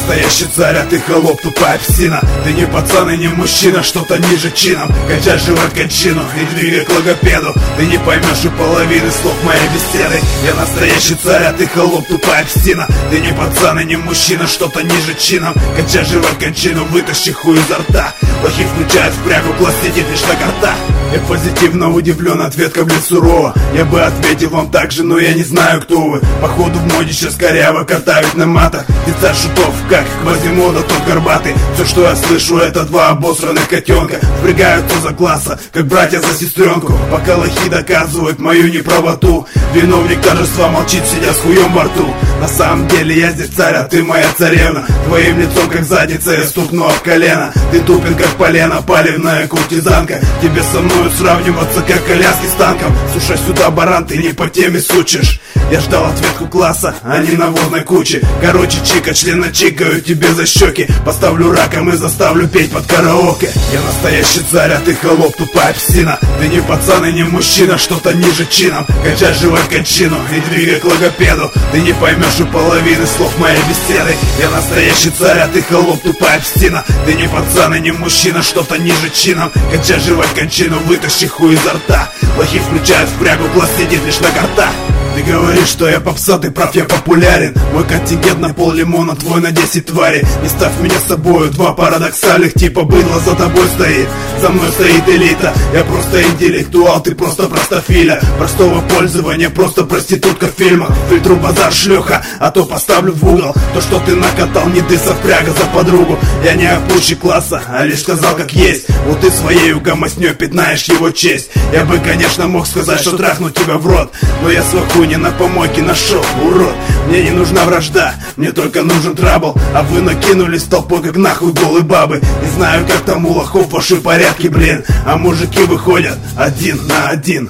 настоящий царь, а ты холоп, тупая псина. Ты не пацан и не мужчина, что-то ниже чином. Качай живот кончину и двигай к логопеду. Ты не поймешь и половины слов моей беседы. Я настоящий царь, а ты холоп, тупая псина. Ты не пацан и не мужчина, что-то ниже чином. Качай живот кончину, вытащи хуй изо рта. Лохи включают в прягу, класс сидит лишь на картах. Я позитивно удивлен, ответка, блин, сурова. Я бы ответил вам так же, но я не знаю, кто вы. Походу в моде сейчас коряво катают на матах. Ты царь шутов, как Квазимода, тот горбатый. Все, что я слышу, это два обосранных котенка. Впрягаются за класса, как братья за сестренку. Пока лохи доказывают мою неправоту. Виновник торжества молчит, сидя с хуем во рту. На самом деле я здесь царь, а ты моя царевна. Твоим лицом, как задница, я стукну об колено. Ты тупен, как полено, палевная куртизанка. Тебе со мной сравниваться, как коляски с танком. Слушай сюда, баран, ты не по теме сучишь. Я ждал ответку класса, а не навозной кучи. Короче, чика, члена чикаю тебе за щеки. Поставлю раком и заставлю петь под караоке. Я настоящий царь, а ты холоп, тупая псина. Ты не пацан и не мужчина, что-то ниже чином. Качай живот кончину и двигай к логопеду. Ты не поймешь и половины слов моей беседы. Я настоящий царь, а ты холоп, тупая псина. Ты не пацан и не мужчина, что-то ниже чином. Качай живот кончину, вытащи хуй изо рта. Лохи включают в прягу, класс сидит лишь на картах. Ты говоришь, что я попса, ты прав, я популярен. Мой контингент на пол лимона, твой на 10 тварей. Не ставь меня с собою, два парадоксальных типа быдло за тобой стоит. За мной стоит элита, я просто интеллектуал, ты просто простофиля. Простого пользования, просто проститутка в фильмах. Фильтру базар шлюха, а то поставлю в угол. То, что ты накатал, не ты совпряга за подругу. Я не опущик класса, а лишь сказал как есть. Вот ты своею гомоснёй пятнаешь его честь. Я бы, конечно, мог сказать, что трахну тебя в рот, но я свой хуй не на помойке нашел, урод. Мне не нужна вражда, мне только нужен трабл. А вы накинулись толпой, как нахуй голые бабы. Не знаю, как там у лохов ваши порядки, блин. А мужики выходят один на один.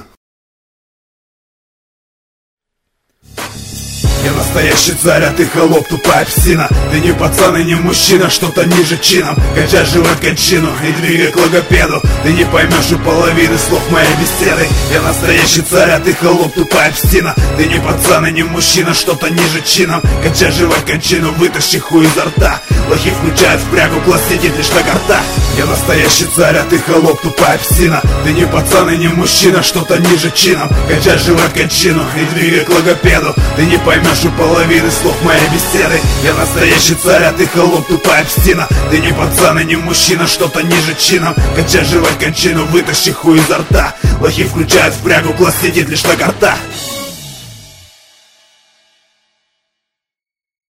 Я настоящий царь, а ты холоп, тупая псина. Ты не пацан и не мужчина, что-то ниже чином. Качай живот кончину и двигай к логопеду. Ты не поймешь и половины слов моей беседы. Я настоящий царь, а ты холоп, тупая псина. Ты не пацан и не мужчина, что-то ниже чином. Качай живот кончину, вытащи хуй изо рта. Лохи включают в прягу, класс сидит лишь на картах. Я настоящий царь, а ты холоп, тупая псина. Ты не пацан и не мужчина, что-то ниже чином. Качай живот кончину и двигай к логопеду. Ты не поймешь и половины слов моей беседы. Я настоящий царь, а ты холоп, тупая псина. Ты не пацан и не мужчина, что-то ниже чином. Качай живот кончину, вытащи хуй изо рта. Лохи включают в прягу, класс сидит лишь на картах.